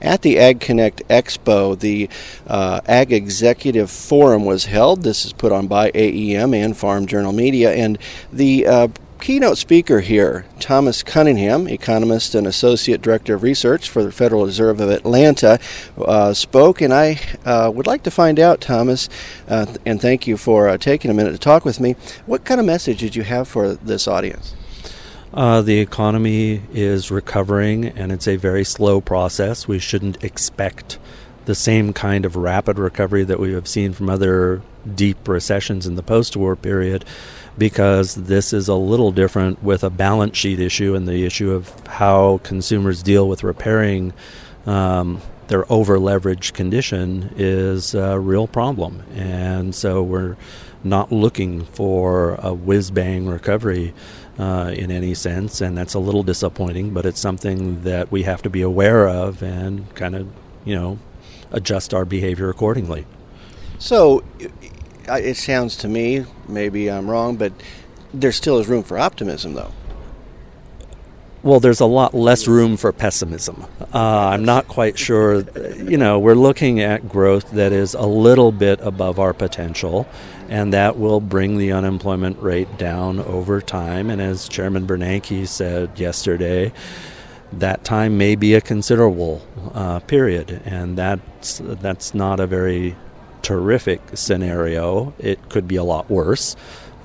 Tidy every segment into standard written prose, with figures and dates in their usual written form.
at the Ag Connect Expo, the Ag Executive Forum was held. This is put on by AEM and Farm Journal Media, and the keynote speaker here, Thomas Cunningham, economist and associate director of research for the Federal Reserve of Atlanta, spoke. And I would like to find out, Thomas, and thank you for taking a minute to talk with me, what kind of message did you have for this audience? The economy is recovering, and it's a very slow process. We shouldn't expect the same kind of rapid recovery that we have seen from other deep recessions in the post-war period, because this is a little different with a balance sheet issue, and the issue of how consumers deal with repairing their over-leveraged condition is a real problem. And so we're not looking for a whiz-bang recovery in any sense, and that's a little disappointing, but it's something that we have to be aware of and kind of, adjust our behavior accordingly. So it sounds to me, maybe I'm wrong, but there still is room for optimism, though. Well, there's a lot less room for pessimism. I'm not quite sure. We're looking at growth that is a little bit above our potential, and that will bring the unemployment rate down over time. And as Chairman Bernanke said yesterday, that time may be a considerable period, and that's not a very terrific scenario. It could be a lot worse.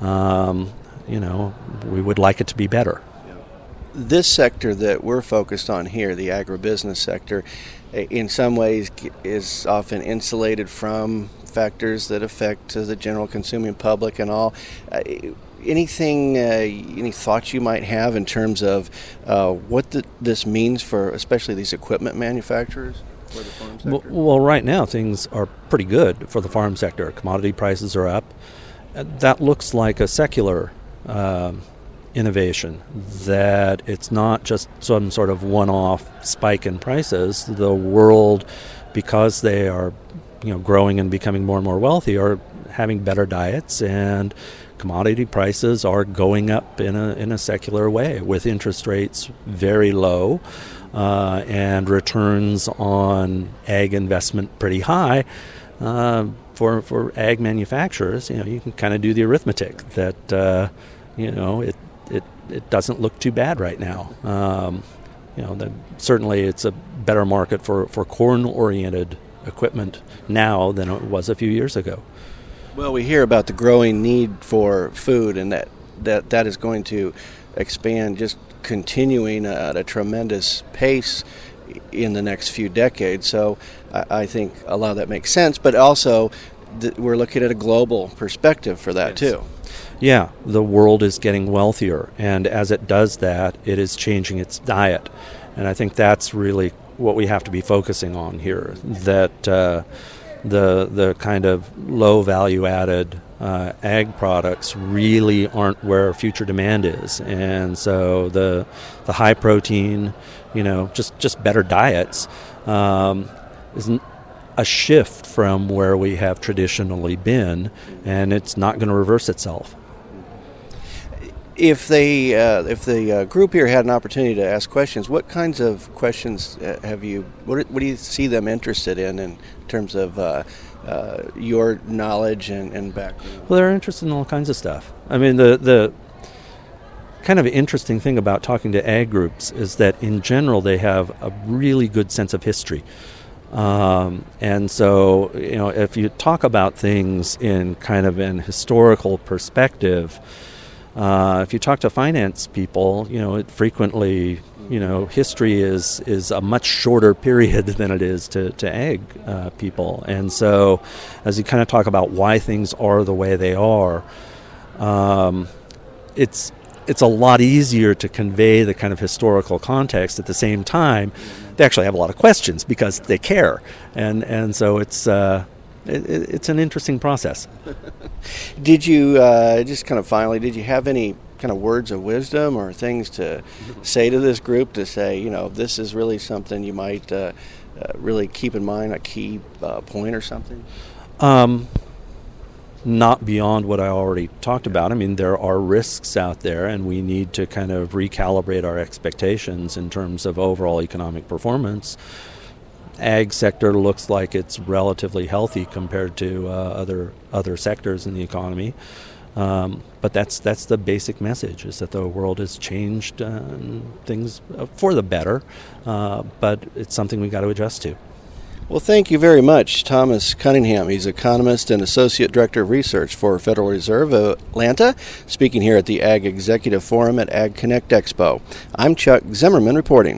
We would like it to be better. This sector that we're focused on here, the agribusiness sector, in some ways is often insulated from factors that affect the general consuming public and all. Any thoughts you might have in terms of what this means for especially these equipment manufacturers for the farm sector? Well, right now things are pretty good for the farm sector. Commodity prices are up. That looks like a secular innovation, that it's not just some sort of one-off spike in prices. The world, because they are growing and becoming more and more wealthy, are having better diets, and commodity prices are going up in a secular way, with interest rates very low and returns on ag investment pretty high. For ag manufacturers, you can kind of do the arithmetic that it doesn't look too bad right now. Certainly it's a better market for corn-oriented equipment now than it was a few years ago. Well, we hear about the growing need for food, and that is going to expand, just continuing at a tremendous pace in the next few decades. So I think a lot of that makes sense, but also we're looking at a global perspective for that too. Yeah, the world is getting wealthier, and as it does that, it is changing its diet. And I think that's really what we have to be focusing on here, that the kind of low value added ag products really aren't where future demand is. And so the high protein, just better diets isn't a shift from where we have traditionally been, and it's not going to reverse itself. If the group here had an opportunity to ask questions, what kinds of questions have you? What do you see them interested in terms of your knowledge and background? Well, they're interested in all kinds of stuff. I mean, the kind of interesting thing about talking to ag groups is that in general they have a really good sense of history. And so, if you talk about things in kind of an historical perspective, if you talk to finance people, it frequently, history is a much shorter period than it is to ag people. And so as you kind of talk about why things are the way they are, it's a lot easier to convey the kind of historical context. At the same time, they actually have a lot of questions because they care. And so it's an interesting process. Did you, just kind of finally, did you have any kind of words of wisdom or things to say to this group to say, this is really something you might really keep in mind, a key point or something? Not beyond what I already talked about. I mean, there are risks out there, and we need to kind of recalibrate our expectations in terms of overall economic performance. ag sector looks like it's relatively healthy compared to other sectors in the economy. But that's the basic message, is that the world has changed things for the better, but it's something we've got to adjust to. Well, thank you very much, Thomas Cunningham. He's economist and Associate Director of Research for Federal Reserve of Atlanta, speaking here at the Ag Executive Forum at Ag Connect Expo. I'm Chuck Zimmerman reporting.